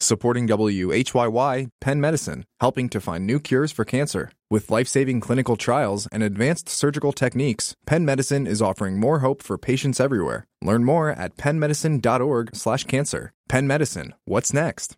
Supporting WHYY, Penn Medicine, helping to find new cures for cancer. With life-saving clinical trials and advanced surgical techniques, Penn Medicine is offering more hope for patients everywhere. Learn more at pennmedicine.org/cancer. Penn Medicine, what's next?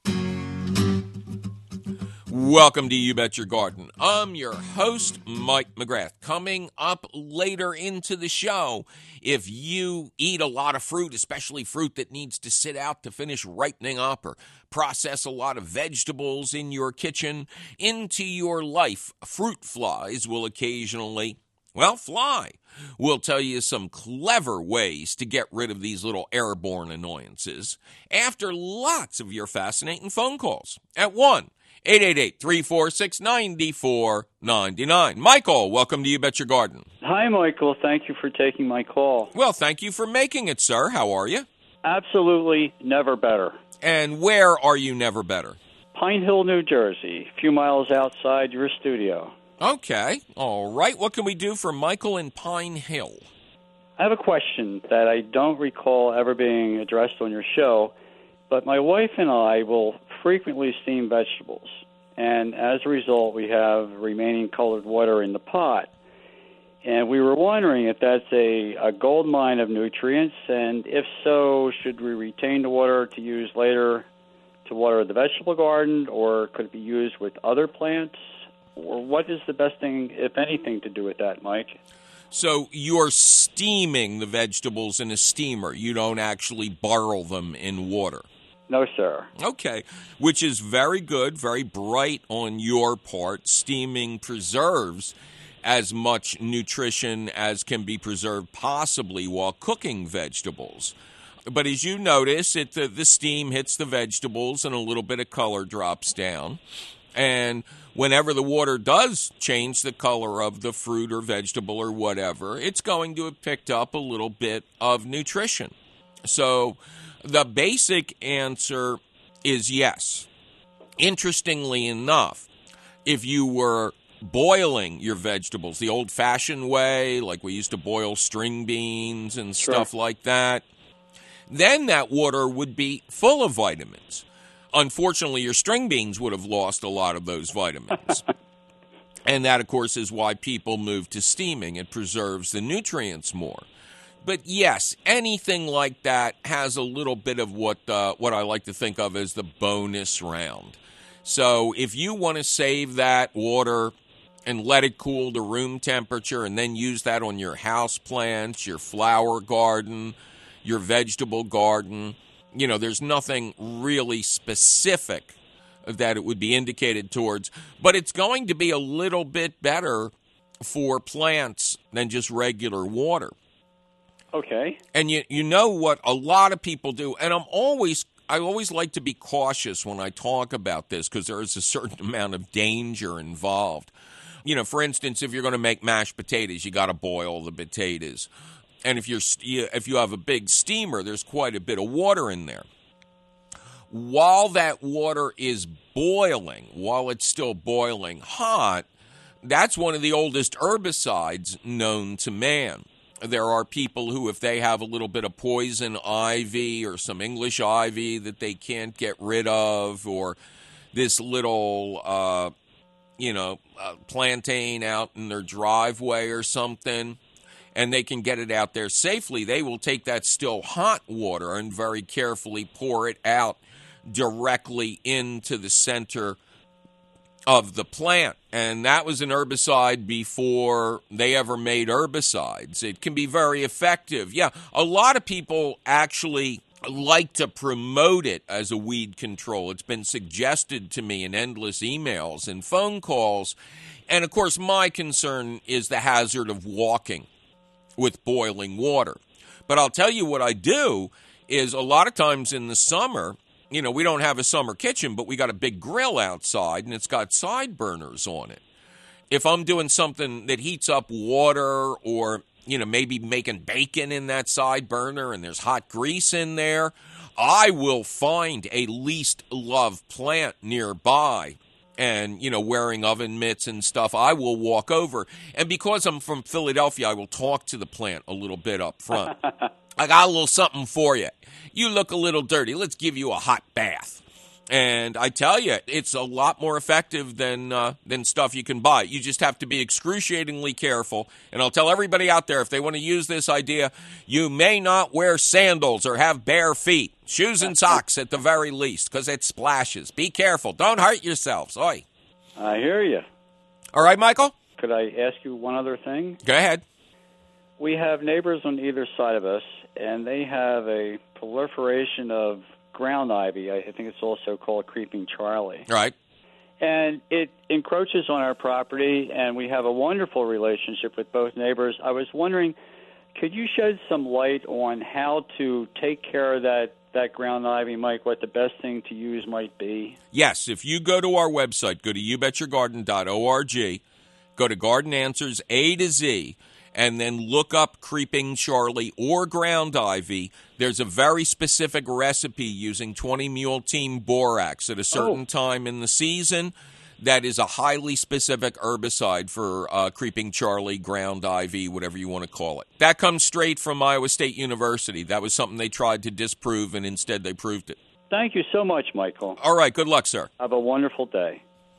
Welcome to You Bet Your Garden. I'm your host, Mike McGrath. Coming up later into the show, if you eat a lot of fruit, especially fruit that needs to sit out to finish ripening up, or process a lot of vegetables in your kitchen, into your life, fruit flies will occasionally, fly. We'll tell you some clever ways to get rid of these little airborne annoyances after lots of your fascinating phone calls at 1-888-346-9499. Michael, welcome to You Bet Your Garden. Hi, Michael. Thank you for taking my call. Well, thank you for making it, sir. How are you? Absolutely never better. And where are you never better? Pine Hill, New Jersey, a few miles outside your studio. Okay. All right. What can we do for Michael in Pine Hill? I have a question that I don't recall ever being addressed on your show, but my wife and I will frequently steam vegetables, and as a result, we have remaining colored water in the pot. And we were wondering if that's a gold mine of nutrients, and if so, should we retain the water to use later to water the vegetable garden, or could it be used with other plants? Or what is the best thing, if anything, to do with that, Mike? So you're steaming the vegetables in a steamer. You don't actually boil them in water. No, sir. Okay, which is very good, very bright on your part. Steaming preserves as much nutrition as can be preserved possibly while cooking vegetables. But as you notice, the steam hits the vegetables and a little bit of color drops down. And whenever the water does change the color of the fruit or vegetable or whatever, it's going to have picked up a little bit of nutrition. So the basic answer is yes. Interestingly enough, if you were boiling your vegetables the old-fashioned way, like we used to boil string beans and stuff like that, then that water would be full of vitamins. Unfortunately, your string beans would have lost a lot of those vitamins. And that, of course, is why people move to steaming. It preserves the nutrients more. But yes, anything like that has a little bit of what I like to think of as the bonus round. So if you want to save that water and let it cool to room temperature and then use that on your house plants, your flower garden, your vegetable garden, there's nothing really specific that it would be indicated towards. But it's going to be a little bit better for plants than just regular water. Okay. And you know what a lot of people do, and I always like to be cautious when I talk about this because there is a certain amount of danger involved. For instance, if you're going to make mashed potatoes, you got to boil the potatoes. And if you have a big steamer, there's quite a bit of water in there. While that water is boiling, while it's still boiling hot, that's one of the oldest herbicides known to man. There are people who, if they have a little bit of poison ivy or some English ivy that they can't get rid of, or this little, plantain out in their driveway or something, and they can get it out there safely, they will take that still hot water and very carefully pour it out directly into the center of the plant. And that was an herbicide before they ever made herbicides. It can be very effective. Yeah, a lot of people actually like to promote it as a weed control. It's been suggested to me in endless emails and phone calls. And, of course, my concern is the hazard of walking with boiling water. But I'll tell you what I do is a lot of times in the summer, we don't have a summer kitchen, but we got a big grill outside, and it's got side burners on it. If I'm doing something that heats up water or, maybe making bacon in that side burner and there's hot grease in there, I will find a least loved plant nearby. And, wearing oven mitts and stuff, I will walk over. And because I'm from Philadelphia, I will talk to the plant a little bit up front. I got a little something for you. You look a little dirty. Let's give you a hot bath. And I tell you, it's a lot more effective than stuff you can buy. You just have to be excruciatingly careful. And I'll tell everybody out there, if they want to use this idea, you may not wear sandals or have bare feet. Shoes and socks at the very least, because it splashes. Be careful. Don't hurt yourselves. Oi. I hear you. All right, Michael? Could I ask you one other thing? Go ahead. We have neighbors on either side of us, and they have a proliferation of ground ivy. I think it's also called creeping Charlie. Right. And it encroaches on our property, and we have a wonderful relationship with both neighbors. I was wondering, could you shed some light on how to take care of that ground ivy, Mike, what the best thing to use might be? Yes, if you go to our website, go to youbetyourgarden.org, go to Garden Answers A to Z, and then look up Creeping Charlie or ground ivy. There's a very specific recipe using 20 Mule Team Borax at a certain time in the season. That is a highly specific herbicide for Creeping Charlie, ground ivy, whatever you want to call it. That comes straight from Iowa State University. That was something they tried to disprove, and instead they proved it. Thank you so much, Michael. All right, good luck, sir. Have a wonderful day.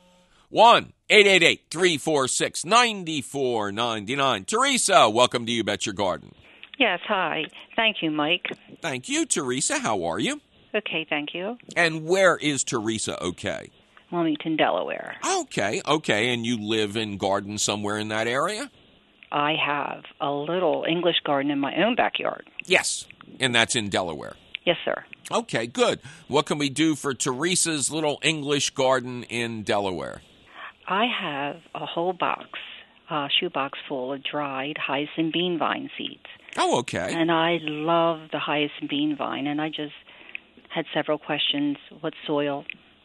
1-888-346-9499. Teresa, welcome to You Bet Your Garden. Yes, hi. Thank you, Mike. Thank you, Teresa. How are you? Okay, thank you. And where is Teresa okay? Wilmington, Delaware. Okay. And you live in garden somewhere in that area? I have a little English garden in my own backyard. Yes, and that's in Delaware. Yes, sir. Okay, good. What can we do for Teresa's little English garden in Delaware? I have a whole shoebox full of dried hyacinth bean vine seeds. Oh, okay. And I love the hyacinth bean vine, and I just had several questions. What soil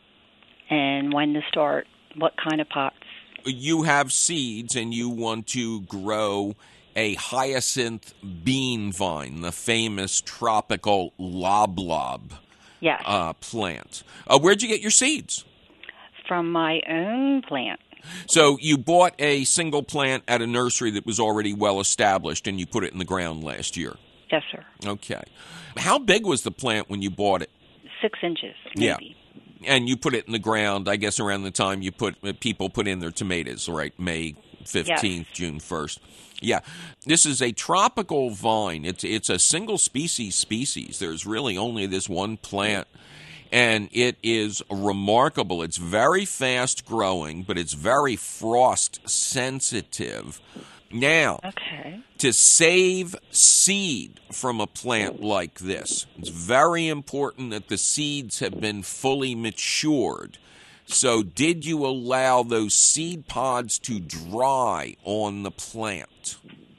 and when to start, what kind of pots? You have seeds and you want to grow a hyacinth bean vine, the famous tropical lob Yes. plant. Where'd you get your seeds? From my own plant. So you bought a single plant at a nursery that was already well established and you put it in the ground last year? Yes, sir. Okay. How big was the plant when you bought it? 6 inches, maybe. Yeah. And you put it in the ground, I guess, around the time people put in their tomatoes, right? May 15th, yes. June 1st. Yeah. This is a tropical vine. It's a single species. There's really only this one plant. And it is remarkable. It's very fast growing, but it's very frost sensitive. Now, to save seed from a plant like this, it's very important that the seeds have been fully matured. So did you allow those seed pods to dry on the plant?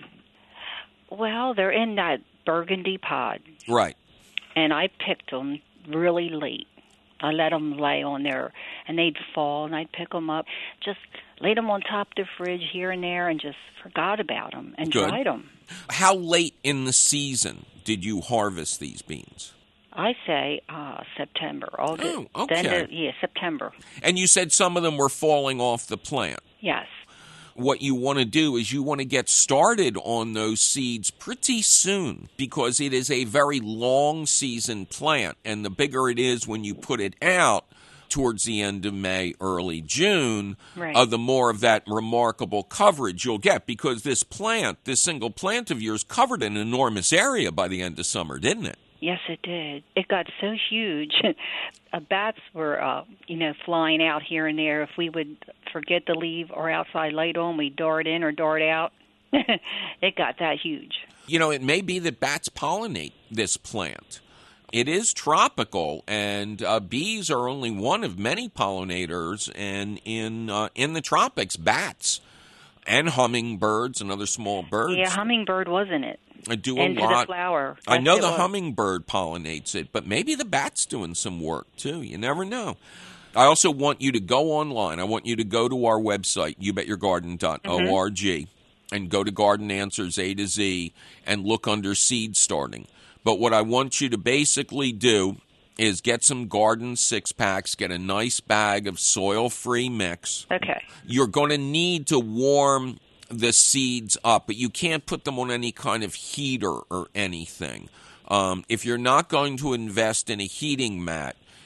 Well, they're in that burgundy pod. Right. And I picked them really late. I let them lay on there, and they'd fall, and I'd pick them up, just laid them on top of the fridge here and there, and just forgot about them and dried them. How late in the season did you harvest these beans? I say September. August. Oh, okay. September. And you said some of them were falling off the plant. Yes. What you want to do is you want to get started on those seeds pretty soon because it is a very long season plant, and the bigger it is when you put it out towards the end of May, early June, the more of that remarkable coverage you'll get because this single plant of yours covered an enormous area by the end of summer, didn't it? Yes, it did. It got so huge. Bats were, flying out here and there. If we would forget to leave our outside light on, we'd dart in or dart out. It got that huge. It may be that bats pollinate this plant. It is tropical, and bees are only one of many pollinators, and in the tropics, bats and hummingbirds and other small birds. Yeah, hummingbird was in it. I do a into lot. The flower. I know the hummingbird pollinates it, but maybe the bat's doing some work too. You never know. I also want you to go online. I want you to go to our website, youbetyourgarden.org, and go to Garden Answers A to Z and look under seed starting. But what I want you to basically do is get some garden 6-packs, get a nice bag of soil-free mix. Okay. You're going to need to warm the seeds up, but you can't put them on any kind of heater or anything. If you're not going to invest in a heating mat,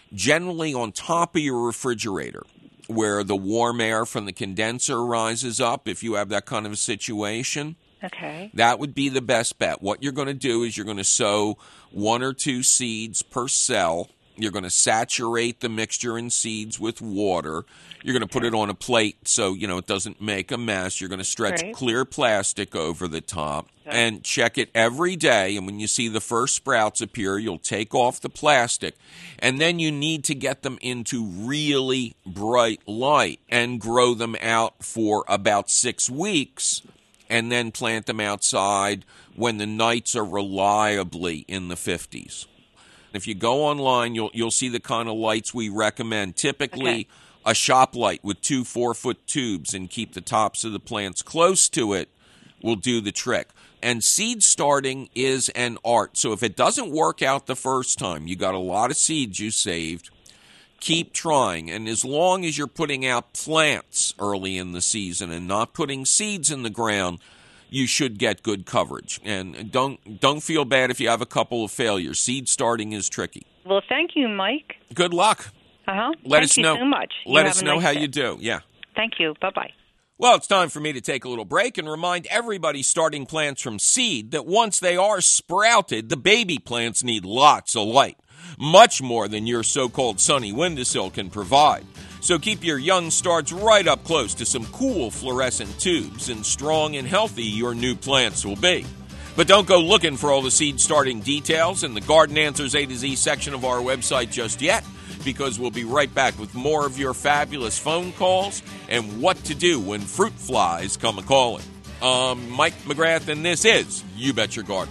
generally on top of your refrigerator, where the warm air from the condenser rises up, if you have that kind of a situation. Okay. That would be the best bet. What you're going to do is you're going to sow 1 or 2 seeds per cell. You're going to saturate the mixture in seeds with water. You're going to put it on a plate so, it doesn't make a mess. You're going to stretch clear plastic over the top and check it every day. And when you see the first sprouts appear, you'll take off the plastic. And then you need to get them into really bright light and grow them out for about 6 weeks. And then plant them outside when the nights are reliably in the 50s. If you go online, you'll see the kind of lights we recommend. Typically, a shop light with 2 4-foot tubes and keep the tops of the plants close to it will do the trick. And seed starting is an art. So if it doesn't work out the first time, you got a lot of seeds you saved, keep trying. And as long as you're putting out plants early in the season and not putting seeds in the ground, you should get good coverage. And don't feel bad if you have a couple of failures. Seed starting is tricky. Well, thank you, Mike. Good luck. Let us know. Thank you so much. Let us know how you do. Yeah. Thank you. Bye-bye. Well, it's time for me to take a little break and remind everybody starting plants from seed that once they are sprouted, the baby plants need lots of light, much more than your so-called sunny windowsill can provide. So keep your young starts right up close to some cool fluorescent tubes, and strong and healthy your new plants will be. But don't go looking for all the seed starting details in the Garden Answers A to Z section of our website just yet, because we'll be right back with more of your fabulous phone calls and what to do when fruit flies come a-calling. Mike McGrath, and this is You Bet Your Garden.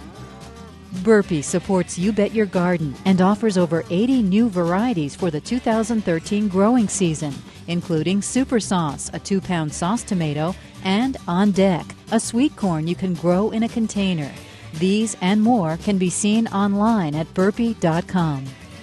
Burpee supports You Bet Your Garden and offers over 80 new varieties for the 2013 growing season, including Super Sauce, a 2-pound sauce tomato, and On Deck, a sweet corn you can grow in a container. These and more can be seen online at burpee.com.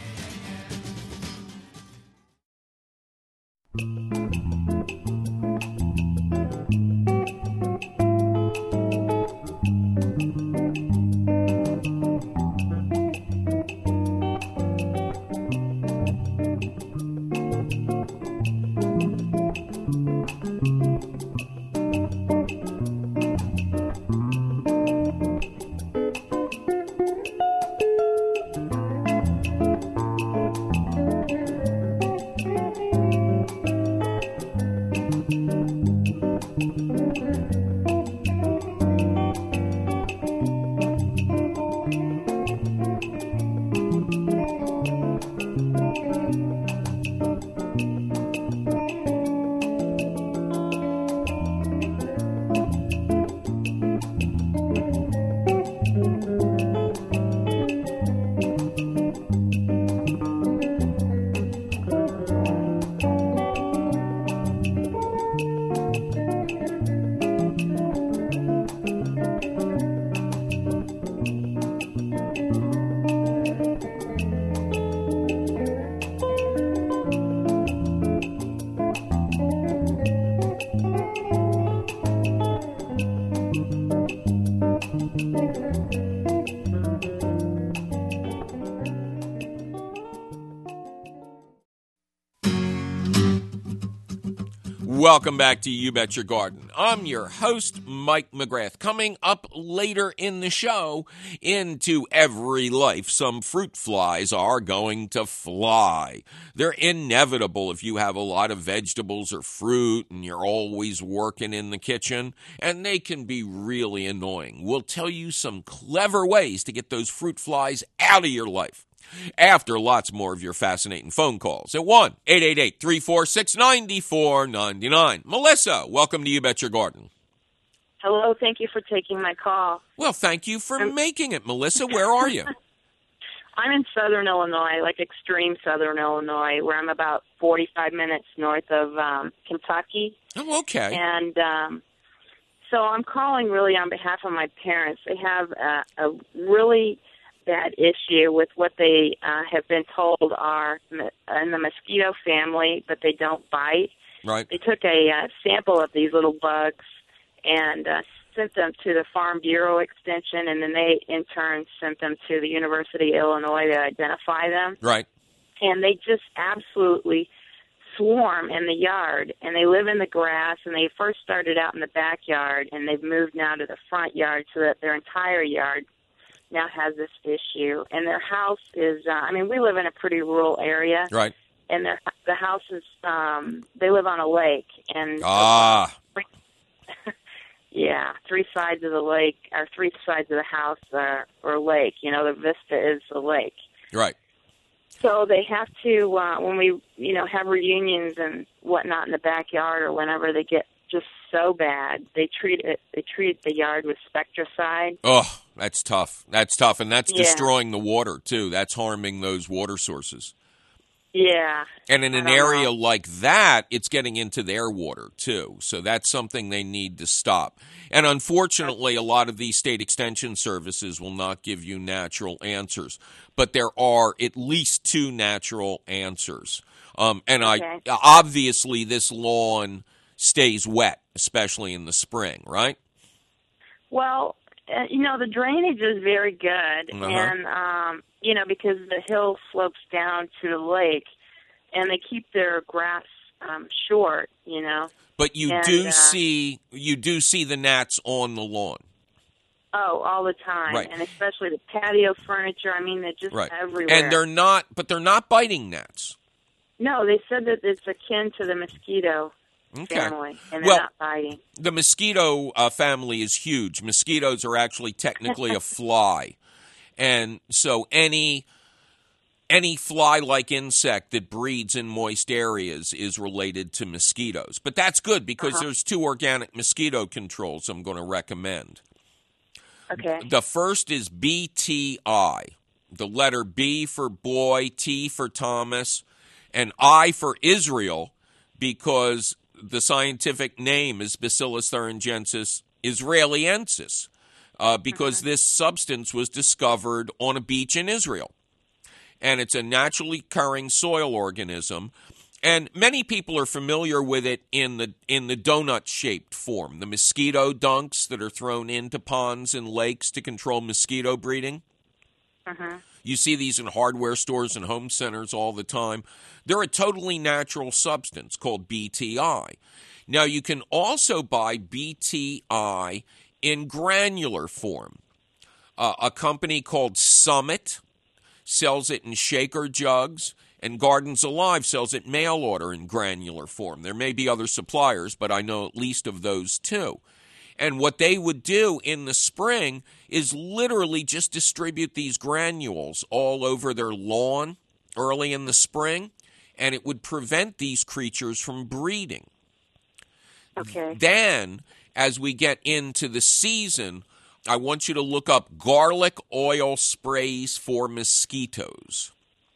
Welcome back to You Bet Your Garden. I'm your host, Mike McGrath. Coming up later in the show, into every life, some fruit flies are going to fly. They're inevitable if you have a lot of vegetables or fruit and you're always working in the kitchen, and they can be really annoying. We'll tell you some clever ways to get those fruit flies out of your life after lots more of your fascinating phone calls at 1-888-346-9499. Melissa, welcome to You Bet Your Garden. Hello, thank you for taking my call. Well, thank you for making it, Melissa. Where are you? I'm in southern Illinois, like extreme southern Illinois, where I'm about 45 minutes north of Kentucky. Oh, okay. And so I'm calling really on behalf of my parents. They have a really bad issue with what they have been told are in the mosquito family, but they don't bite. Right. They took a sample of these little bugs and sent them to the Farm Bureau Extension, and then they in turn sent them to the University of Illinois to identify them. Right. and they just absolutely swarm in the yard, and they live in the grass, and they first started out in the backyard, and they've moved now to the front yard so that their entire yard now has this issue. And their house is, we live in a pretty rural area. Right. And the house is, they live on a lake. And yeah, 3 sides of the lake, or 3 sides of the house are lake. You know, the vista is the lake. Right. So they have to, when we, have reunions and whatnot in the backyard, or whenever they get just so bad, they treat the yard with Spectracide. Oh, that's tough. That's tough, and that's destroying the water too. That's harming those water sources. Yeah. And in an area like that, it's getting into their water too. So that's something they need to stop. And unfortunately, a lot of these state extension services will not give you natural answers. But there are at least 2 natural answers. Obviously, this lawn stays wet, especially in the spring, right? Well, the drainage is very good. And, because the hill slopes down to the lake, and they keep their grass short, But you do see the gnats on the lawn. Oh, all the time, right. And especially the patio furniture. I mean, they're just everywhere. And they're not biting gnats. No, they said that it's akin to the mosquito family, and they're not biting. The mosquito family is huge. Mosquitoes are actually technically a fly. And so any fly-like insect that breeds in moist areas is related to mosquitoes. But that's good because there's 2 organic mosquito controls I'm going to recommend. Okay. The first is BTI, the letter B for boy, T for Thomas, and I for Israel, because the scientific name is Bacillus thuringiensis israeliensis. Because this substance was discovered on a beach in Israel. And it's a naturally occurring soil organism. And many people are familiar with it in the donut-shaped form, the mosquito dunks that are thrown into ponds and lakes to control mosquito breeding. You see these in hardware stores and home centers all the time. They're a totally natural substance called BTI. Now, you can also buy BTI in granular form. A company called Summit sells it in shaker jugs, and Gardens Alive sells it mail order in granular form. There may be other suppliers, but I know at least of those 2. And what they would do in the spring is literally just distribute these granules all over their lawn early in the spring, and it would prevent these creatures from breeding. Okay. Then, as we get into the season, I want you to look up garlic oil sprays for mosquitoes.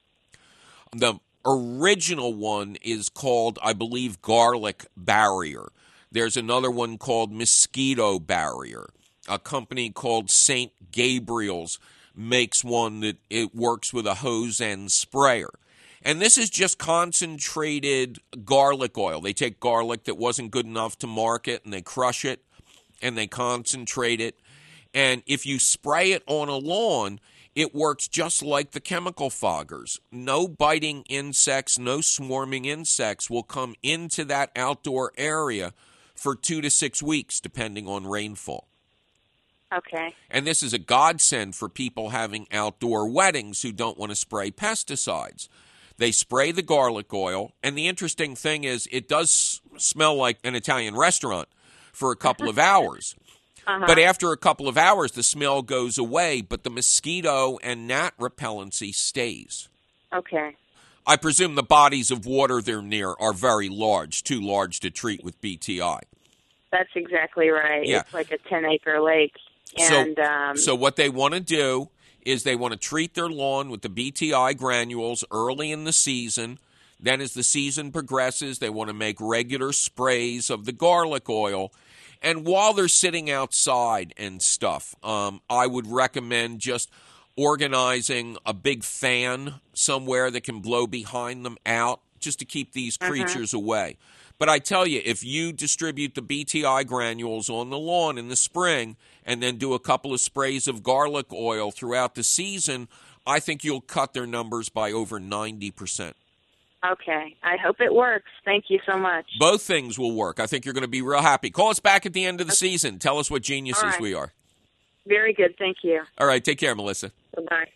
The original one is called, I believe, Garlic Barrier. There's another one called Mosquito Barrier. A company called St. Gabriel's makes one that it works with a hose end sprayer. And this is just concentrated garlic oil. They take garlic that wasn't good enough to market, and they crush it, and they concentrate it. And if you spray it on a lawn, it works just like the chemical foggers. No biting insects, no swarming insects will come into that outdoor area for 2 to 6 weeks, depending on rainfall. Okay. And this is a godsend for people having outdoor weddings who don't want to spray pesticides. They spray the garlic oil, and the interesting thing is it does smell like an Italian restaurant for a couple of hours. But after a couple of hours, the smell goes away, but the mosquito and gnat repellency stays. Okay. I presume the bodies of water they're near are very large, too large to treat with BTI. That's exactly right. Yeah. It's like a 10-acre lake. And, so what they want to do is they want to treat their lawn with the BTI granules early in the season. Then as the season progresses, they want to make regular sprays of the garlic oil. And while they're sitting outside and stuff, I would recommend just organizing a big fan somewhere that can blow behind them out just to keep these creatures away. But I tell you, if you distribute the BTI granules on the lawn in the spring and then do a couple of sprays of garlic oil throughout the season, I think you'll cut their numbers by over 90%. Okay. I hope it works. Thank you so much. Both things will work. I think you're going to be real happy. Call us back at the end of the season. Tell us what geniuses we are. Very good. Thank you. All right. Take care, Melissa. Bye-bye.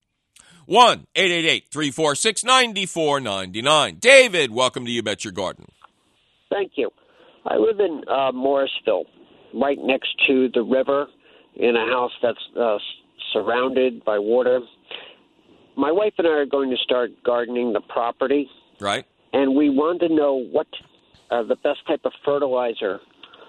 1-888-346-9499. David, welcome to You Bet Your Garden. Thank you. I live in Morrisville, right next to the river, in a house that's surrounded by water. My wife and I are going to start gardening the property. Right. And we wanted to know what the best type of fertilizer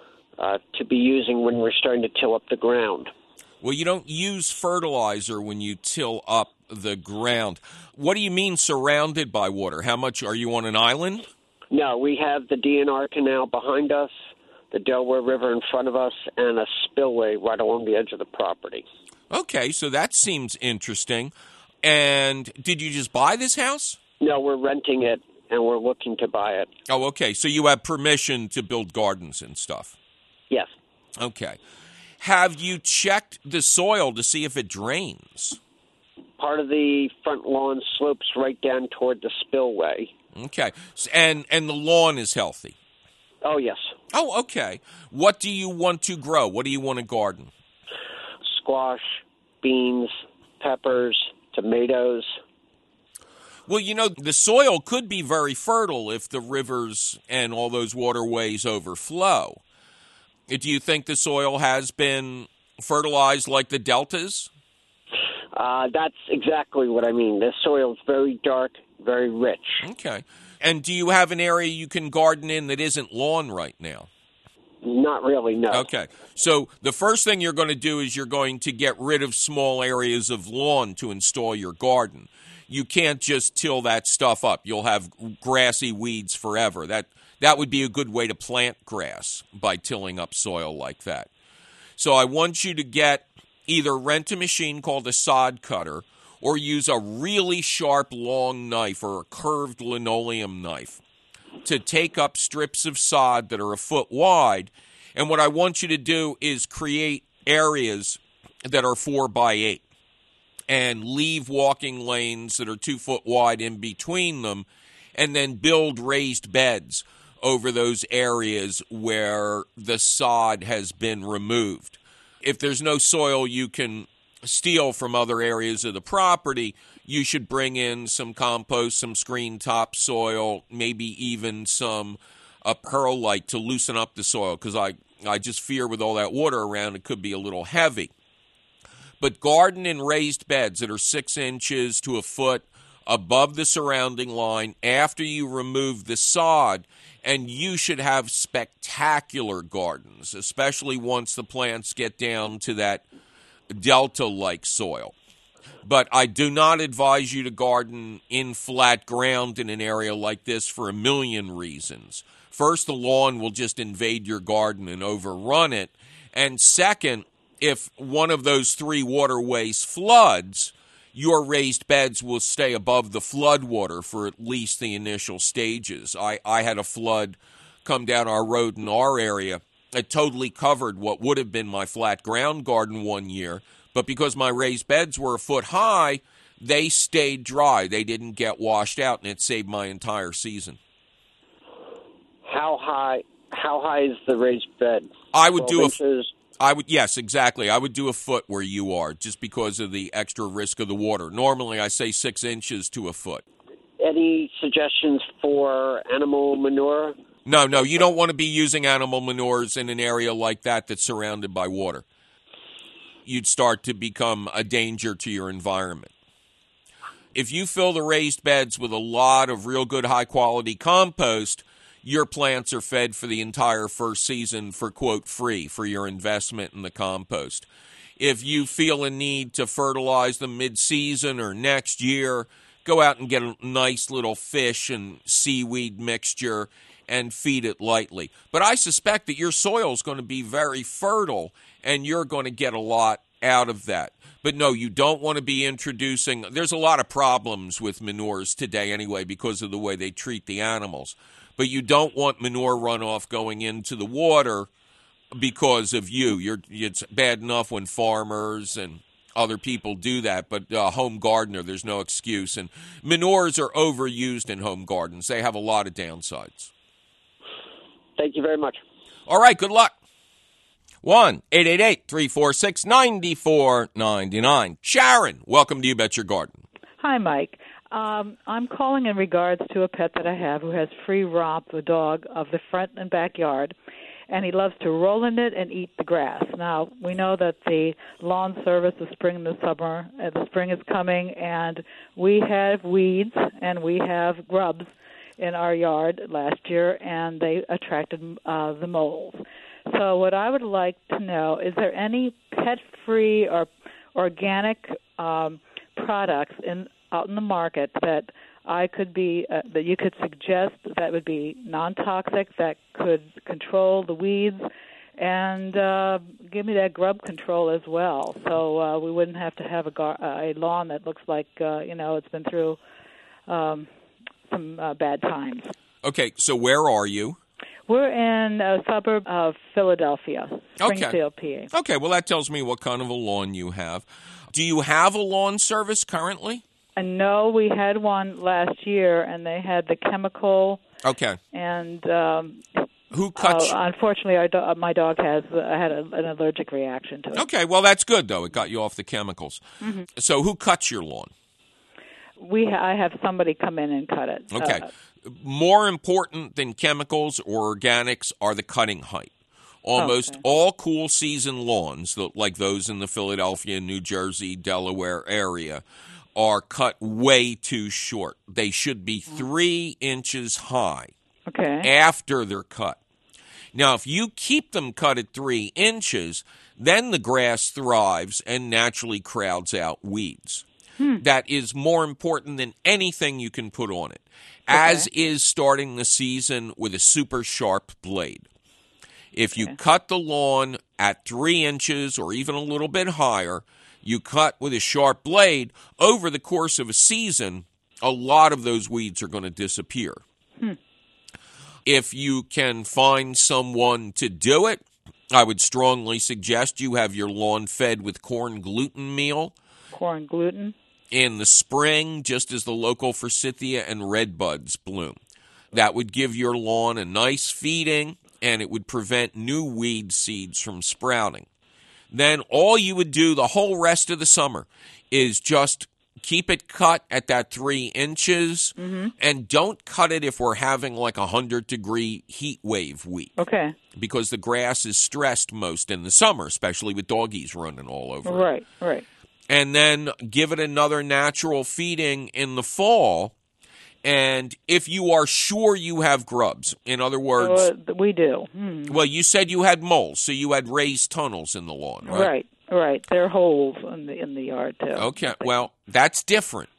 to be using when we're starting to till up the ground. Well, you don't use fertilizer when you till up the ground. What do you mean surrounded by water? How much? Are you on an island? No, we have the DNR Canal behind us, the Delaware River in front of us, and a spillway right along the edge of the property. Okay, so that seems interesting. And did you just buy this house? No, we're renting it, and we're looking to buy it. Oh, okay. So you have permission to build gardens and stuff? Yes. Okay. Have you checked the soil to see if it drains? Part of the front lawn slopes right down toward the spillway. Okay. And the lawn is healthy? Oh, yes. Oh, okay. What do you want to grow? What do you want to garden? Squash, beans, peppers, tomatoes. Well, you know, the soil could be very fertile if the rivers and all those waterways overflow. Do you think the soil has been fertilized like the deltas? That's exactly what I mean. The soil is very dark, very rich. Okay. And do you have an area you can garden in that isn't lawn right now? Not really, no. Okay. So the first thing you're going to do is you're going to get rid of small areas of lawn to install your garden. You can't just till that stuff up. You'll have grassy weeds forever. That would be a good way to plant grass, by tilling up soil like that. So I want you to either rent a machine called a sod cutter or use a really sharp long knife or a curved linoleum knife to take up strips of sod that are a foot wide. And what I want you to do is create areas that are 4 by 8 and leave walking lanes that are 2 foot wide in between them, and then build raised beds over those areas where the sod has been removed. If there's no soil you can steal from other areas of the property, you should bring in some compost, some screen topsoil, maybe even some perlite to loosen up the soil, because I just fear with all that water around it could be a little heavy. But garden in raised beds that are 6 inches to a foot above the surrounding line after you remove the sod, and you should have spectacular gardens, especially once the plants get down to that delta-like soil. But I do not advise you to garden in flat ground in an area like this for a million reasons. First, the lawn will just invade your garden and overrun it. And second, if one of those 3 waterways floods, your raised beds will stay above the flood water for at least the initial stages. I had a flood come down our road in our area. It totally covered what would have been my flat ground garden one year, but because my raised beds were a foot high, they stayed dry. They didn't get washed out, and it saved my entire season. How high is the raised bed? I would do inches? Yes, exactly. I would do a foot where you are, just because of the extra risk of the water. Normally, I say 6 inches to a foot. Any suggestions for animal manure? No, you don't want to be using animal manures in an area like that that's surrounded by water. You'd start to become a danger to your environment. If you fill the raised beds with a lot of real good high-quality compost, your plants are fed for the entire first season for, quote, free for your investment in the compost. If you feel a need to fertilize them mid-season or next year, go out and get a nice little fish and seaweed mixture and feed it lightly. But I suspect that your soil is going to be very fertile, and you're going to get a lot out of that. But no, you don't want to be introducing – there's a lot of problems with manures today anyway because of the way they treat the animals. But you don't want manure runoff going into the water because of you. It's bad enough when farmers and other people do that, but home gardener, there's no excuse. And manures are overused in home gardens. They have a lot of downsides. Thank you very much. All right, good luck. 1-888-346-9499. Sharon, welcome to You Bet Your Garden. Hi, Mike. I'm calling in regards to a pet that I have who has free romp, the dog, of the front and backyard, and he loves to roll in it and eat the grass. Now, we know that the lawn service, the spring and the summer, the spring is coming, and we have weeds and we have grubs in our yard last year, and they attracted the moles. So what I would like to know, is there any pet-free or organic products out in the market that I could be that you could suggest that would be non-toxic, that could control the weeds and give me that grub control as well, so we wouldn't have to have a lawn that looks like it's been through some bad times. Okay, so where are you? We're in a suburb of Philadelphia, Springfield, PA. Okay, well, that tells me what kind of a lawn you have. Do you have a lawn service currently? No, we had one last year, and they had the chemical. Okay. And who cut you? Unfortunately, my dog had an allergic reaction to it. Okay, well, that's good, though. It got you off the chemicals. Mm-hmm. So who cuts your lawn? I have somebody come in and cut it. Okay. More important than chemicals or organics are the cutting height. Almost all cool season lawns, like those in the Philadelphia, New Jersey, Delaware area, are cut way too short. They should be 3 inches high after they're cut. Now, if you keep them cut at 3 inches, then the grass thrives and naturally crowds out weeds. That is more important than anything you can put on it, as is starting the season with a super sharp blade. If you cut the lawn at 3 inches or even a little bit higher, you cut with a sharp blade, over the course of a season, a lot of those weeds are going to disappear. If you can find someone to do it, I would strongly suggest you have your lawn fed with corn gluten meal. Corn gluten? In the spring, just as the local forsythia and redbuds bloom. That would give your lawn a nice feeding, and it would prevent new weed seeds from sprouting. Then all you would do the whole rest of the summer is just keep it cut at that 3 inches, and don't cut it if we're having like a 100-degree heat wave week. Okay. Because the grass is stressed most in the summer, especially with doggies running all over it. Right. And then give it another natural feeding in the fall. And if you are sure you have grubs, in other words... we do. Well, you said you had moles, so you had raised tunnels in the lawn, right? Right. There are holes in the yard, too. Okay, well, that's different.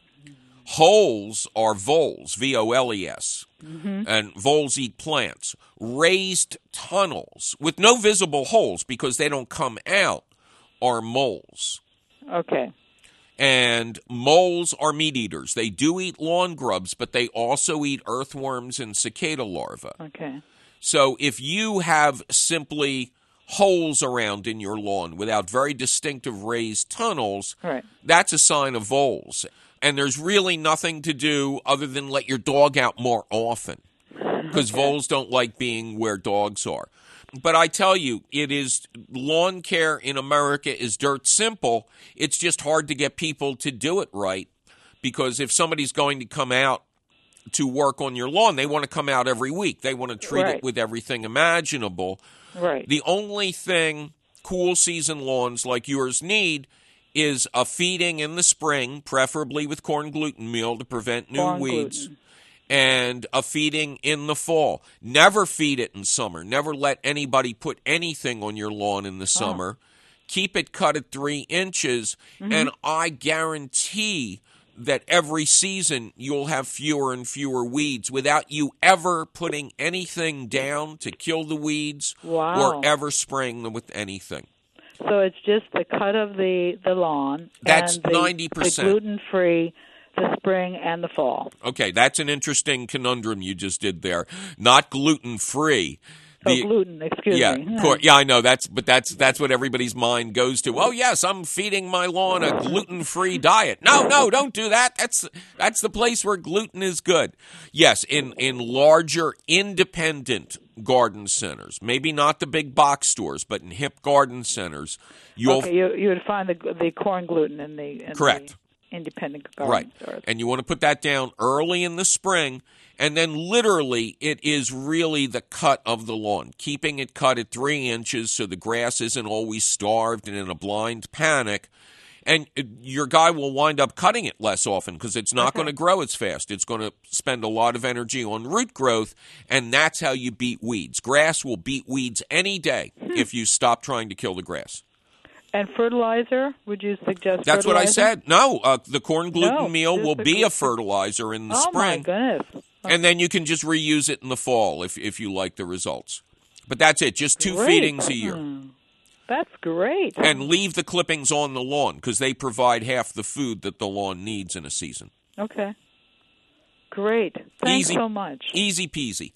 Holes are voles, V-O-L-E-S, and voles eat plants. Raised tunnels with no visible holes because they don't come out are moles. Okay. And moles are meat eaters. They do eat lawn grubs, but they also eat earthworms and cicada larvae. Okay. So if you have simply holes around in your lawn without very distinctive raised tunnels, that's a sign of voles. And there's really nothing to do other than let your dog out more often, because voles don't like being where dogs are. But I tell you, lawn care in America is dirt simple. It's just hard to get people to do it right, because if somebody's going to come out to work on your lawn, they want to come out every week. They want to treat it with everything imaginable. Right. The only thing cool season lawns like yours need is a feeding in the spring, preferably with corn gluten meal to prevent new weeds. And a feeding in the fall. Never feed it in summer. Never let anybody put anything on your lawn in the summer. Keep it cut at 3 inches, and I guarantee that every season you'll have fewer and fewer weeds without you ever putting anything down to kill the weeds or ever spraying them with anything. So it's just the cut of the lawn. That's and 90%. The gluten-free, the spring and the fall. Okay, that's an interesting conundrum you just did there. Not gluten-free. gluten. Excuse me. Yeah, I know. That's what everybody's mind goes to. Oh yes, I'm feeding my lawn a gluten-free diet. No, don't do that. That's the place where gluten is good. Yes, in larger independent garden centers, maybe not the big box stores, but in hip garden centers, you would find the corn gluten in the correct independent garden stores. And you want to put that down early in the spring. And then literally it is really the cut of the lawn, keeping it cut at 3 inches so the grass isn't always starved and in a blind panic. And your guy will wind up cutting it less often because it's not going to grow as fast. It's going to spend a lot of energy on root growth, and that's how you beat weeds. Grass will beat weeds any day if you stop trying to kill the grass. And fertilizer? Would you suggest That's fertilizer? what I said. No, the corn gluten meal will be a fertilizer in the spring. Oh, my goodness. And then you can just reuse it in the fall if you like the results. But that's it, just 2 feedings a year. That's great. And leave the clippings on the lawn because they provide half the food that the lawn needs in a season. Okay. Great. Thanks so much. Easy peasy.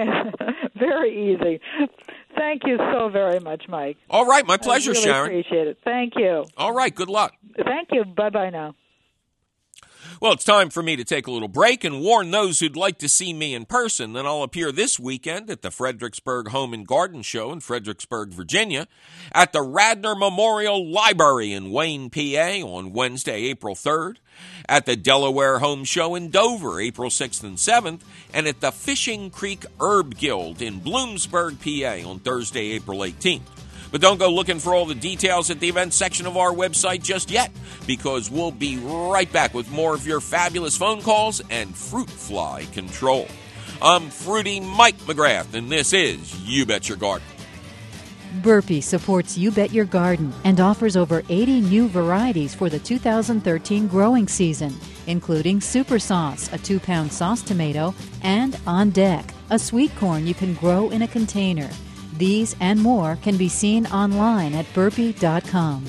Very easy. Thank you so very much, Mike. All right, my pleasure, I really Sharon. Appreciate it. Thank you. All right, good luck. Thank you. Bye-bye now. Well, it's time for me to take a little break and warn those who'd like to see me in person that I'll appear this weekend at the Fredericksburg Home and Garden Show in Fredericksburg, Virginia, at the Radnor Memorial Library in Wayne, PA on Wednesday, April 3rd, at the Delaware Home Show in Dover, April 6th and 7th, and at the Fishing Creek Herb Guild in Bloomsburg, PA on Thursday, April 18th. But don't go looking for all the details at the events section of our website just yet, because we'll be right back with more of your fabulous phone calls and fruit fly control. I'm Fruity Mike McGrath, and this is You Bet Your Garden. Burpee supports You Bet Your Garden and offers over 80 new varieties for the 2013 growing season, including Super Sauce, a 2-pound sauce tomato, and On Deck, a sweet corn you can grow in a container. These and more can be seen online at burpee.com.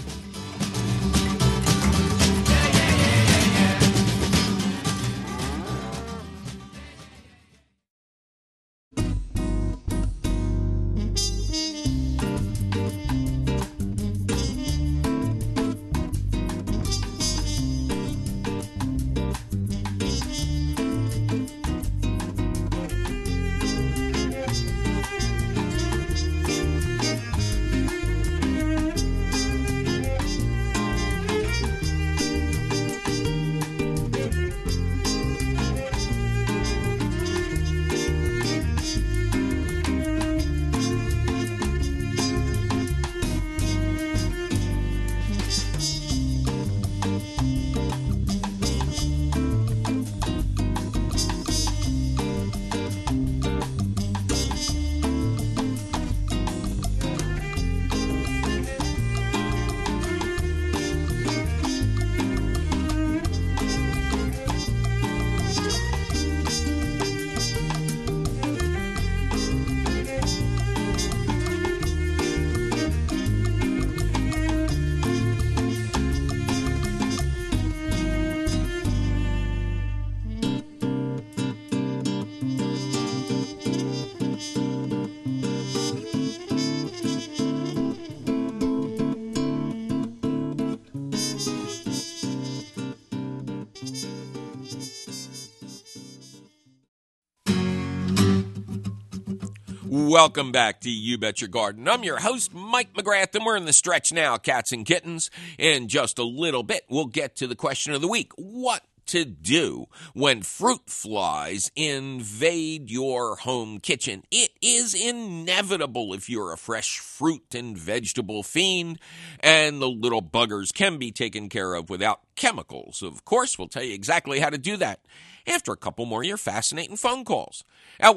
Welcome back to You Bet Your Garden. I'm your host, Mike McGrath, and we're in the stretch now, cats and kittens. In just a little bit, we'll get to the question of the week. What to do when fruit flies invade your home kitchen? It is inevitable if you're a fresh fruit and vegetable fiend, and the little buggers can be taken care of without chemicals. Of course, we'll tell you exactly how to do that after a couple more of your fascinating phone calls. At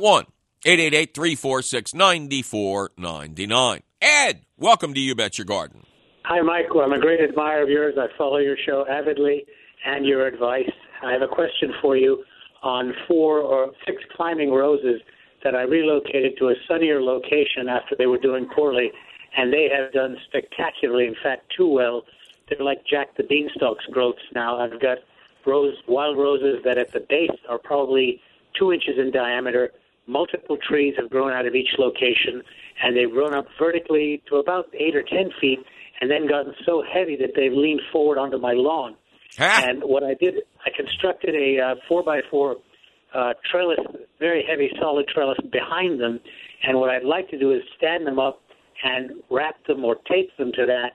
1-888-346-9499. Ed, welcome to You Bet Your Garden. Hi, Mike. Well, I'm a great admirer of yours. I follow your show avidly and your advice. I have a question for you on 4 or 6 climbing roses that I relocated to a sunnier location after they were doing poorly, and they have done spectacularly, in fact, too well. They're like Jack the Beanstalk's growths now. I've got wild roses that at the base are probably 2 inches in diameter, multiple trees have grown out of each location, and they've grown up vertically to about 8 or 10 feet, and then gotten so heavy that they've leaned forward onto my lawn. And what I did, I constructed a 4x4 trellis, very heavy, solid trellis behind them. And what I'd like to do is stand them up and wrap them or tape them to that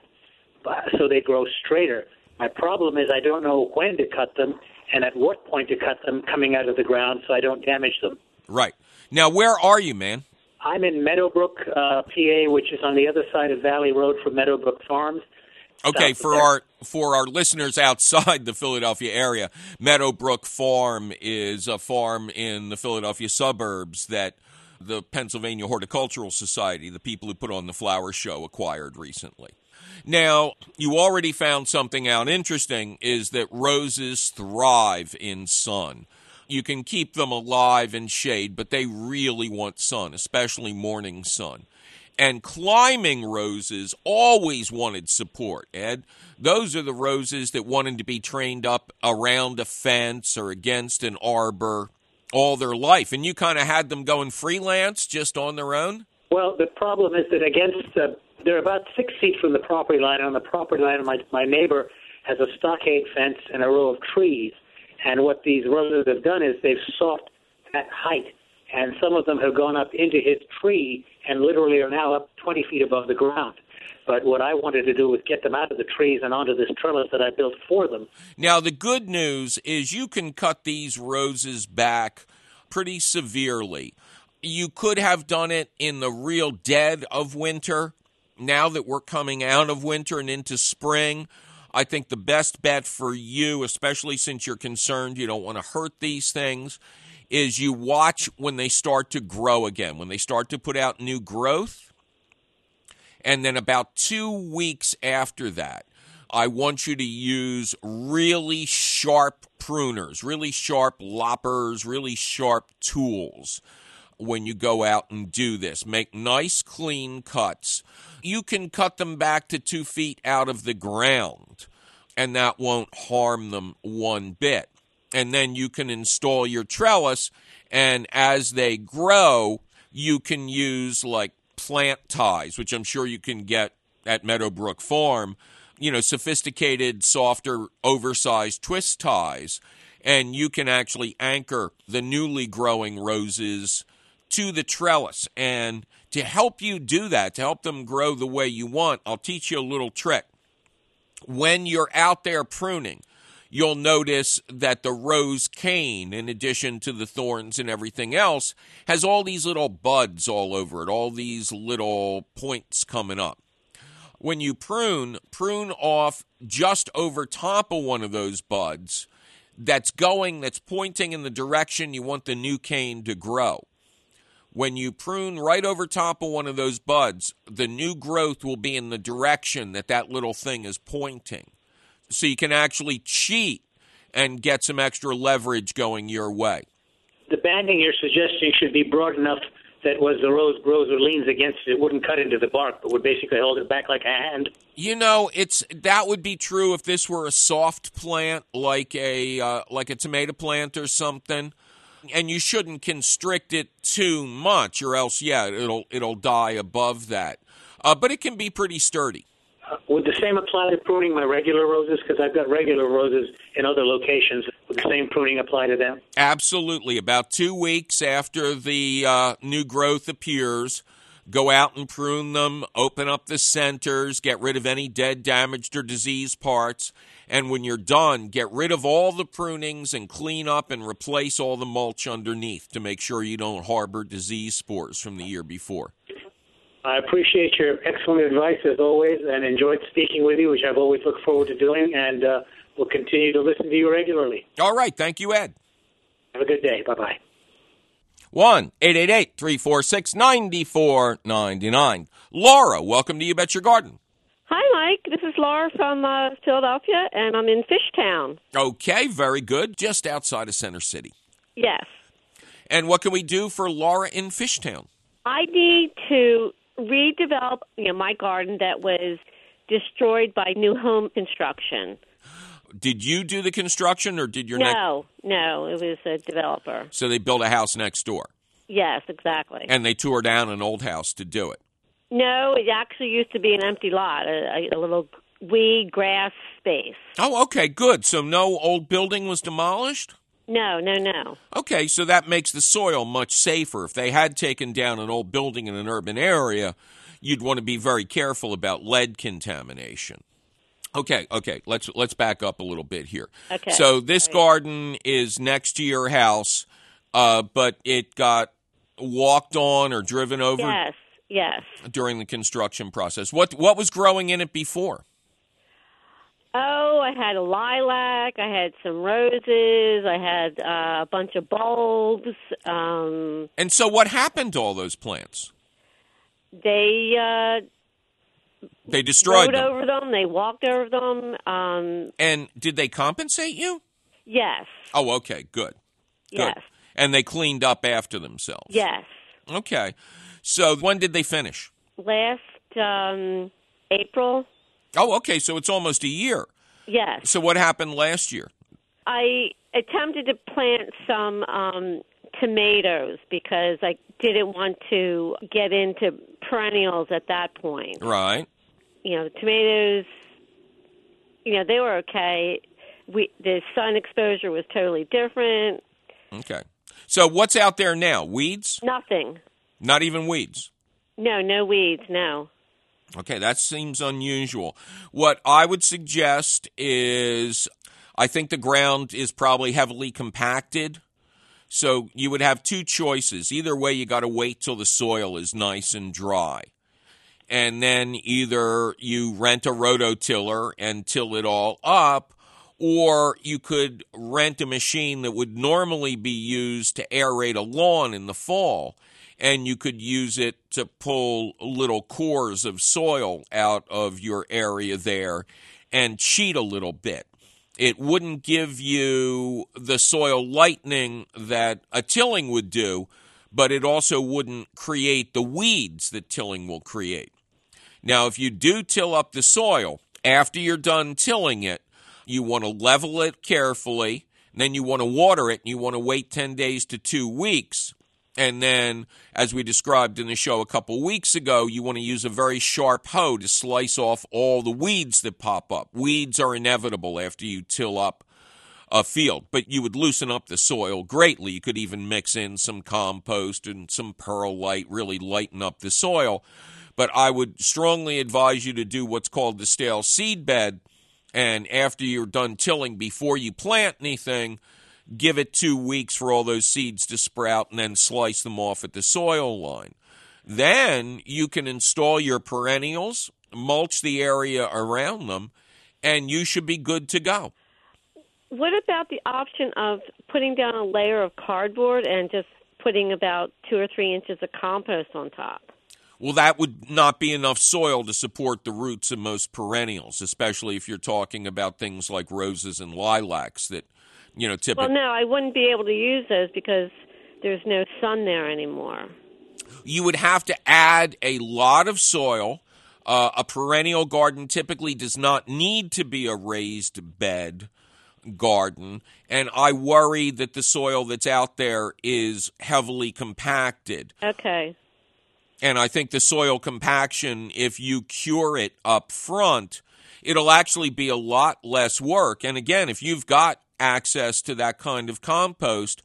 so they grow straighter. My problem is I don't know when to cut them and at what point to cut them coming out of the ground so I don't damage them. Right. Now, where are you, man? I'm in Meadowbrook, PA, which is on the other side of Valley Road from Meadowbrook Farms. Okay, for our listeners outside the Philadelphia area, Meadowbrook Farm is a farm in the Philadelphia suburbs that the Pennsylvania Horticultural Society, the people who put on the flower show, acquired recently. Now, you already found something out interesting, is that roses thrive in sun. You can keep them alive in shade, but they really want sun, especially morning sun. And climbing roses always wanted support, Ed. Those are the roses that wanted to be trained up around a fence or against an arbor all their life. And you kind of had them going freelance just on their own? Well, the problem is that they're about 6 feet from the property line. On the property line, my neighbor has a stockade fence and a row of trees. And what these roses have done is they've sought that height. And some of them have gone up into his tree and literally are now up 20 feet above the ground. But what I wanted to do was get them out of the trees and onto this trellis that I built for them. Now, the good news is you can cut these roses back pretty severely. You could have done it in the real dead of winter. Now that we're coming out of winter and into spring, I think the best bet for you, especially since you're concerned you don't want to hurt these things, is you watch when they start to grow again, when they start to put out new growth. And then about 2 weeks after that, I want you to use really sharp pruners, really sharp loppers, really sharp tools when you go out and do this. Make nice, clean cuts. You can cut them back to 2 feet out of the ground, and that won't harm them one bit. And then you can install your trellis, and as they grow, you can use like plant ties, which I'm sure you can get at Meadowbrook Farm, sophisticated, softer, oversized twist ties, and you can actually anchor the newly growing roses to the trellis. And to help you do that, to help them grow the way you want, I'll teach you a little trick. When you're out there pruning, you'll notice that the rose cane, in addition to the thorns and everything else, has all these little buds all over it, all these little points coming up. When you prune off just over top of one of those buds that's pointing in the direction you want the new cane to grow. When you prune right over top of one of those buds, the new growth will be in the direction that little thing is pointing. So you can actually cheat and get some extra leverage going your way. The banding you're suggesting should be broad enough that as the rose grows or leans against it, it wouldn't cut into the bark, but would basically hold it back like a hand. That would be true if this were a soft plant, like a tomato plant or something. And you shouldn't constrict it too much, or else, it'll die above that. But it can be pretty sturdy. Would the same apply to pruning my regular roses? Because I've got regular roses in other locations. Would the same pruning apply to them? Absolutely. About 2 weeks after the new growth appears, go out and prune them, open up the centers, get rid of any dead, damaged, or diseased parts. And when you're done, get rid of all the prunings and clean up and replace all the mulch underneath to make sure you don't harbor disease spores from the year before. I appreciate your excellent advice, as always, and enjoyed speaking with you, which I've always looked forward to doing, and will continue to listen to you regularly. All right. Thank you, Ed. Have a good day. Bye-bye. 1-888-346-9499. Laura, welcome to You Bet Your Garden. Hi, Mike. This is Laura from Philadelphia, and I'm in Fishtown. Okay, very good. Just outside of Center City. Yes. And what can we do for Laura in Fishtown? I need to redevelop my garden that was destroyed by new home construction. Did you do the construction, or did your No, it was a developer. So they built a house next door? Yes, exactly. And they tore down an old house to do it. No, it actually used to be an empty lot, a little weed grass space. Oh, okay, good. So no old building was demolished? No. Okay, so that makes the soil much safer. If they had taken down an old building in an urban area, you'd want to be very careful about lead contamination. Okay, let's back up a little bit here. Okay. So this garden is next to your house, but it got walked on or driven over Yes. during the construction process. What was growing in it before? Oh, I had a lilac. I had some roses. I had a bunch of bulbs. And so what happened to all those plants? They destroyed rode them. over them. They walked over them. And did they compensate you? Yes. Oh, okay, good. Yes. Good. And they cleaned up after themselves. Yes. Okay. So when did they finish? Last April. Oh, okay, so it's almost a year. Yes. So what happened last year? I attempted to plant some tomatoes because I didn't want to get into perennials at that point. Right. Tomatoes, they were okay. The sun exposure was totally different. Okay. So what's out there now? Weeds? Nothing. Not even weeds? No weeds, no. Okay, that seems unusual. What I would suggest is I think the ground is probably heavily compacted. So you would have two choices. Either way, you got to wait till the soil is nice and dry. And then either you rent a rototiller and till it all up, or you could rent a machine that would normally be used to aerate a lawn in the fall, and you could use it to pull little cores of soil out of your area there and cheat a little bit. It wouldn't give you the soil lightening that a tilling would do, but it also wouldn't create the weeds that tilling will create. Now, if you do till up the soil, after you're done tilling it, you want to level it carefully, and then you want to water it, and you want to wait 10 days to 2 weeks. And then, as we described in the show a couple weeks ago, you want to use a very sharp hoe to slice off all the weeds that pop up. Weeds are inevitable after you till up a field, but you would loosen up the soil greatly. You could even mix in some compost and some perlite, really lighten up the soil. But I would strongly advise you to do what's called the stale seed bed, and after you're done tilling, before you plant anything, give it 2 weeks for all those seeds to sprout and then slice them off at the soil line. Then you can install your perennials, mulch the area around them, and you should be good to go. What about the option of putting down a layer of cardboard and just putting about 2 or 3 inches of compost on top? Well, that would not be enough soil to support the roots of most perennials, especially if you're talking about things like roses and lilacs that, typically. Well, no, I wouldn't be able to use those because there's no sun there anymore. You would have to add a lot of soil. A perennial garden typically does not need to be a raised bed garden, and I worry that the soil that's out there is heavily compacted. Okay. And I think the soil compaction, if you cure it up front, it'll actually be a lot less work. And again, if you've got access to that kind of compost,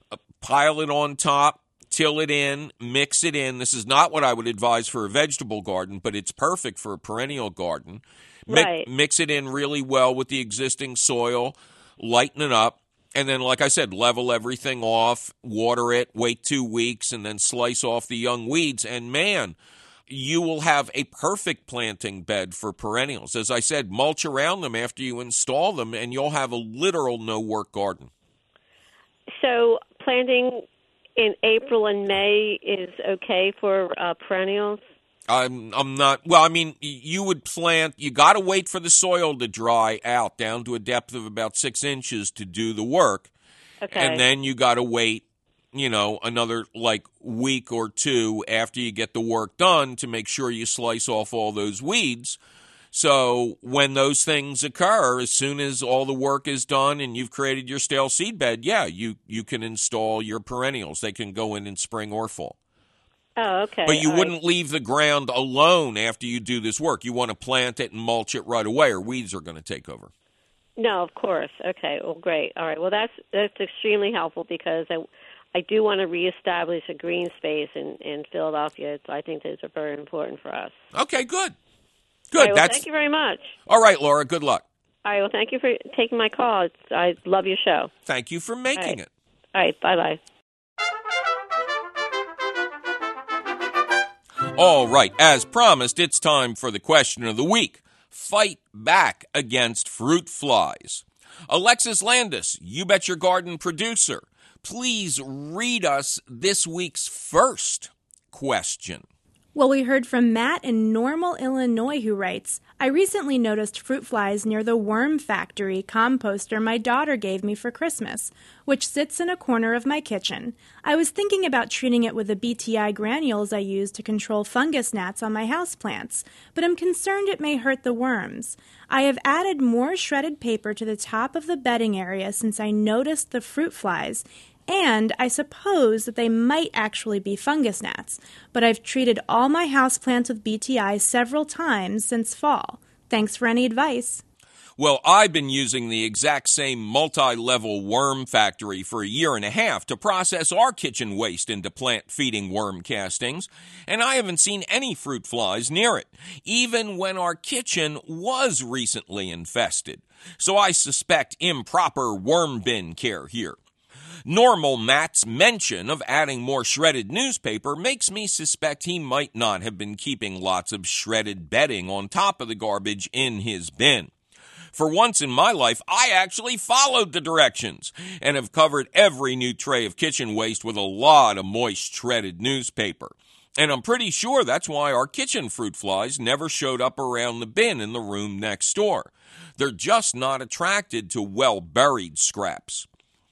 pile it on top, till it in, mix it in. This is not what I would advise for a vegetable garden, but it's perfect for a perennial garden. Right. Mix it in really well with the existing soil, lighten it up, and then, like I said, level everything off, water it, wait 2 weeks, and then slice off the young weeds. And, man, you will have a perfect planting bed for perennials. As I said, mulch around them after you install them, and you'll have a literal no-work garden. So planting in April and May is okay for perennials? I'm not. Well, I mean, you would plant. You got to wait for the soil to dry out down to a depth of about 6 inches to do the work. Okay. And then you got to wait, another week or two after you get the work done to make sure you slice off all those weeds. So when those things occur, as soon as all the work is done and you've created your stale seed bed, yeah, you can install your perennials. They can go in spring or fall. Oh, okay. But you wouldn't leave the ground alone after you do this work. You want to plant it and mulch it right away, or weeds are going to take over. No, of course. Okay, well, great. All right, well, that's extremely helpful because I do want to reestablish a green space in Philadelphia. So I think those are very important for us. Okay, good. Good. All right, well, thank you very much. All right, Laura, good luck. All right, well, thank you for taking my call. I love your show. Thank you for making it. All right, bye-bye. All right, as promised, it's time for the question of the week. Fight back against fruit flies. Alexis Landis, You Bet Your Garden producer, please read us this week's first question. Well, we heard from Matt in Normal, Illinois, who writes, I recently noticed fruit flies near the Worm Factory composter my daughter gave me for Christmas, which sits in a corner of my kitchen. I was thinking about treating it with the BTI granules I use to control fungus gnats on my houseplants, but I'm concerned it may hurt the worms. I have added more shredded paper to the top of the bedding area since I noticed the fruit flies, and I suppose that they might actually be fungus gnats, but I've treated all my houseplants with BTI several times since fall. Thanks for any advice. Well, I've been using the exact same multi-level worm factory for a year and a half to process our kitchen waste into plant-feeding worm castings, and I haven't seen any fruit flies near it, even when our kitchen was recently infested. So I suspect improper worm bin care here. Normal Matt's mention of adding more shredded newspaper makes me suspect he might not have been keeping lots of shredded bedding on top of the garbage in his bin. For once in my life, I actually followed the directions and have covered every new tray of kitchen waste with a lot of moist shredded newspaper. And I'm pretty sure that's why our kitchen fruit flies never showed up around the bin in the room next door. They're just not attracted to well-buried scraps.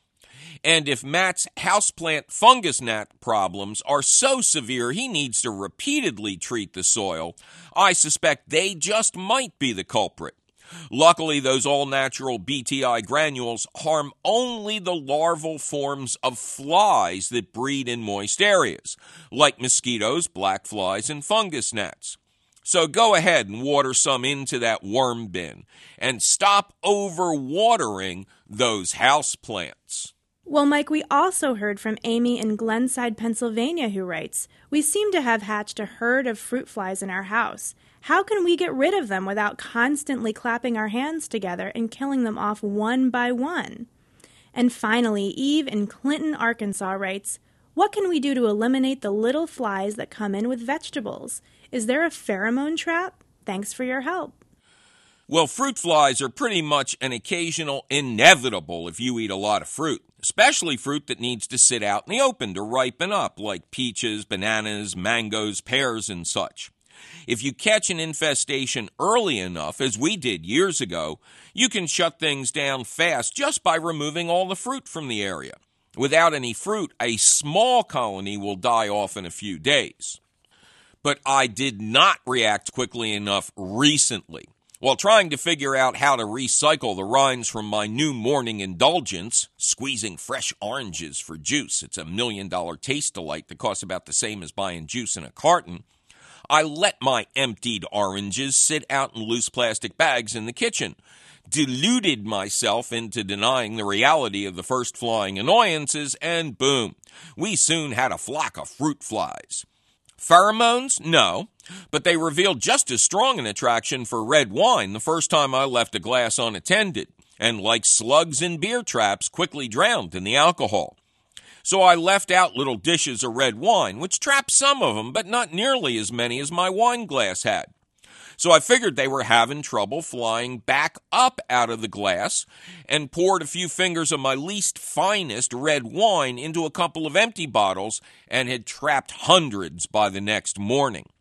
And if Matt's houseplant fungus gnat problems are so severe he needs to repeatedly treat the soil, I suspect they just might be the culprit. Luckily, those all-natural BTI granules harm only the larval forms of flies that breed in moist areas, like mosquitoes, black flies, and fungus gnats. So go ahead and water some into that worm bin, and stop overwatering those houseplants. Well, Mike, we also heard from Amy in Glenside, Pennsylvania, who writes, we seem to have hatched a herd of fruit flies in our house. How can we get rid of them without constantly clapping our hands together and killing them off one by one? And finally, Eve in Clinton, Arkansas writes, what can we do to eliminate the little flies that come in with vegetables? Is there a pheromone trap? Thanks for your help. Well, fruit flies are pretty much an occasional inevitable if you eat a lot of fruit, especially fruit that needs to sit out in the open to ripen up, like peaches, bananas, mangoes, pears, and such. If you catch an infestation early enough, as we did years ago, you can shut things down fast just by removing all the fruit from the area. Without any fruit, a small colony will die off in a few days. But I did not react quickly enough recently. While trying to figure out how to recycle the rinds from my new morning indulgence, squeezing fresh oranges for juice, it's a $1 million taste delight that costs about the same as buying juice in a carton, I let my emptied oranges sit out in loose plastic bags in the kitchen, deluded myself into denying the reality of the first flying annoyances, and boom, we soon had a flock of fruit flies. Pheromones? No, but they revealed just as strong an attraction for red wine the first time I left a glass unattended, and like slugs in beer traps, quickly drowned in the alcohol. So I left out little dishes of red wine, which trapped some of them, but not nearly as many as my wine glass had. So I figured they were having trouble flying back up out of the glass, and poured a few fingers of my least finest red wine into a couple of empty bottles and had trapped hundreds by the next morning.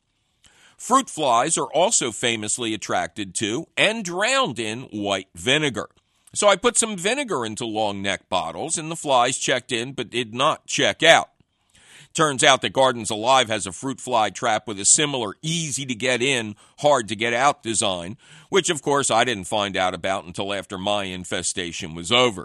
Fruit flies are also famously attracted to and drowned in white vinegar. So I put some vinegar into long neck bottles, and the flies checked in but did not check out. Turns out that Gardens Alive has a fruit fly trap with a similar easy-to-get-in, hard-to-get-out design, which, of course, I didn't find out about until after my infestation was over.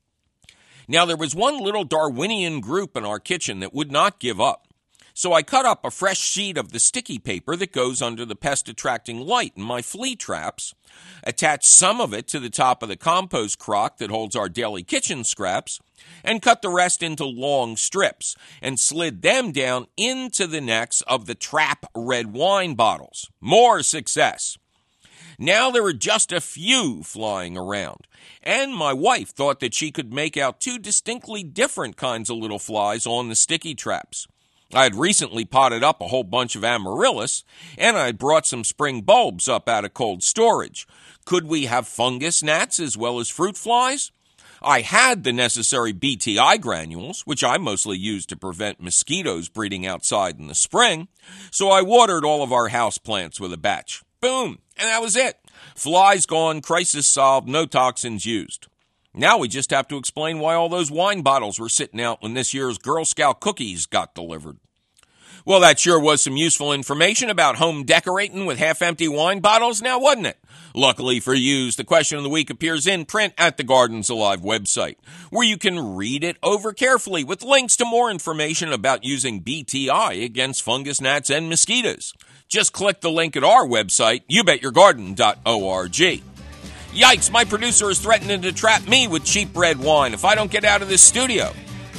Now, there was one little Darwinian group in our kitchen that would not give up. So I cut up a fresh sheet of the sticky paper that goes under the pest-attracting light in my flea traps, attached some of it to the top of the compost crock that holds our daily kitchen scraps, and cut the rest into long strips, and slid them down into the necks of the trap red wine bottles. More success. Now there were just a few flying around, and my wife thought that she could make out two distinctly different kinds of little flies on the sticky traps. I had recently potted up a whole bunch of amaryllis, and I had brought some spring bulbs up out of cold storage. Could we have fungus gnats as well as fruit flies? I had the necessary BTI granules, which I mostly use to prevent mosquitoes breeding outside in the spring, so I watered all of our house plants with a batch. Boom! And that was it. Flies gone, crisis solved, no toxins used. Now we just have to explain why all those wine bottles were sitting out when this year's Girl Scout cookies got delivered. Well, that sure was some useful information about home decorating with half-empty wine bottles now, wasn't it? Luckily for you, the question of the week appears in print at the Gardens Alive website, where you can read it over carefully with links to more information about using BTI against fungus gnats and mosquitoes. Just click the link at our website, youbetyourgarden.org. Yikes, my producer is threatening to trap me with cheap red wine if I don't get out of this studio.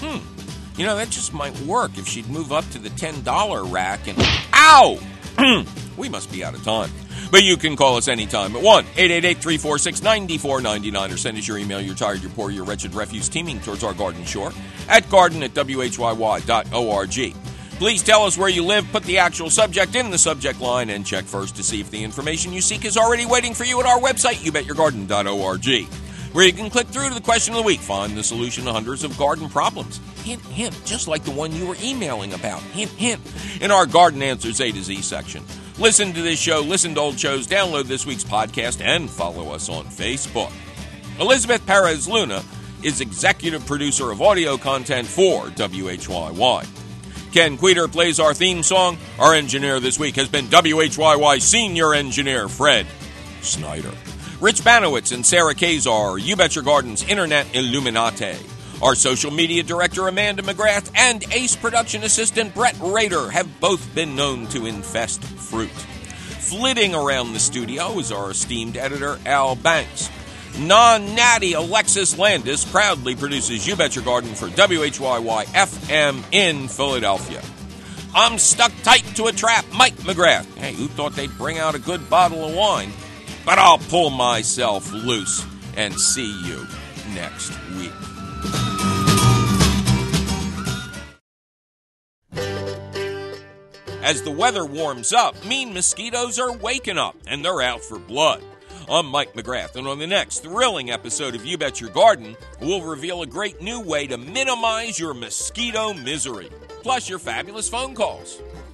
You know, that just might work if she'd move up to the $10 rack and... Ow! We must be out of time. But you can call us anytime at 1-888-346-9499 or send us your email, you're tired, you're poor, you're wretched refuse teeming towards our garden shore at garden@whyy.org. Please tell us where you live, put the actual subject in the subject line, and check first to see if the information you seek is already waiting for you at our website, youbetyourgarden.org, where you can click through to the question of the week, find the solution to hundreds of garden problems. Hint, hint, just like the one you were emailing about. Hint, hint, in our Garden Answers A to Z section. Listen to this show, listen to old shows, download this week's podcast, and follow us on Facebook. Elizabeth Perez Luna is executive producer of audio content for WHYY. Ken Queter plays our theme song. Our engineer this week has been WHYY senior engineer Fred Snyder. Rich Banowitz and Sarah Kazar are You Bet Your Garden's Internet Illuminati. Our social media director Amanda McGrath and ace production assistant Brett Rader have both been known to infest fruit. Flitting around the studio is our esteemed editor Al Banks. Non-natty Alexis Landis proudly produces You Bet Your Garden for WHYY FM in Philadelphia. I'm stuck tight to a trap, Mike McGrath. Hey, who thought they'd bring out a good bottle of wine? But I'll pull myself loose and see you next week. As the weather warms up, mean mosquitoes are waking up and they're out for blood. I'm Mike McGrath, and on the next thrilling episode of You Bet Your Garden, we'll reveal a great new way to minimize your mosquito misery, plus your fabulous phone calls.